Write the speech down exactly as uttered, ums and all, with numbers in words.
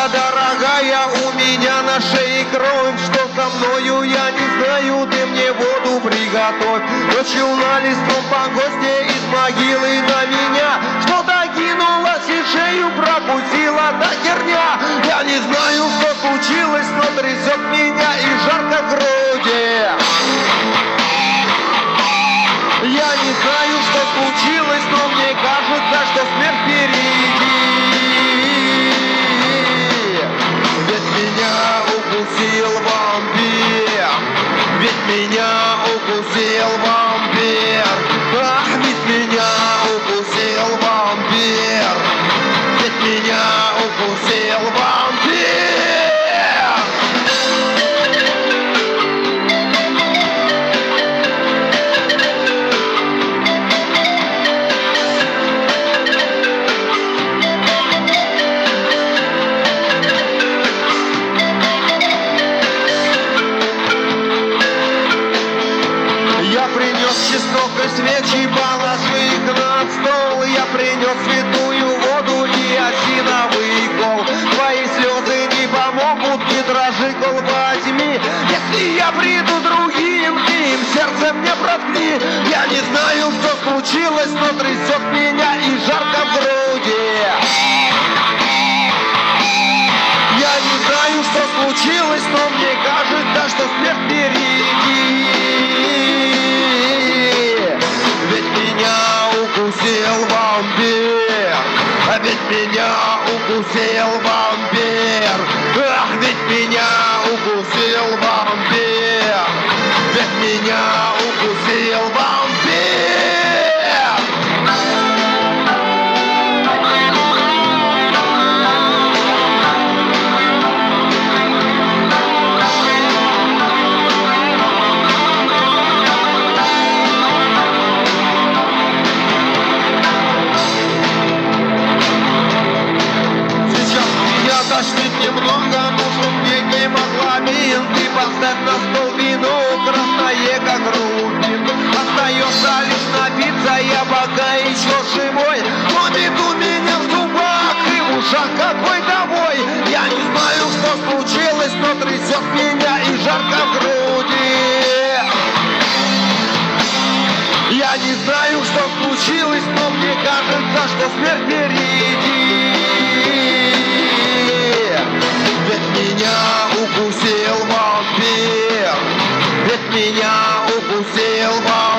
Моя дорогая, у меня на шее кровь. Что со мною, я не знаю, ты мне воду приготовь. Ночью на листом по гости из могилы на меня. Что-то кинулась и шею прокусила та херня. Я не знаю, что случилось, но трясет меня и жарко в груди. Я не знаю, что случилось, но мне кажется, что смерть впереди. Ведь меня укусил вампир. Ведь меня укусил вампир. Ах, ведь меня укусил вампир. Ведь меня укусил вампир. Чеснок и свечи, положи их на стол. Я принес святую воду и осиновый кол. Твои слезы не помогут, не дрожи, кол возьми. Если я приду другим, ты им сердце мне проткни. Я не знаю, что случилось, но трясет меня и жарко в груди. Я не знаю, что случилось, но мне кажется, что смерть впереди. Ведь меня укусил вампир. А ведь меня укусил вампир. Ах, ведь меня укусил вампир. Ведь меня укусил вампир. Тошнит немного, нужен мне гемоглобин. Ты поставь на стол вино, красное как рубин. Остается лишь напиться, я пока еще живой. Ходит у меня в зубах и в ушах какой-то вой. Я не знаю, что случилось, но трясет меня и жарко в груди. Я не знаю, что случилось, но мне кажется, что смерть впереди. Ведь меня укусил вампир. Ведь меня укусил вампир.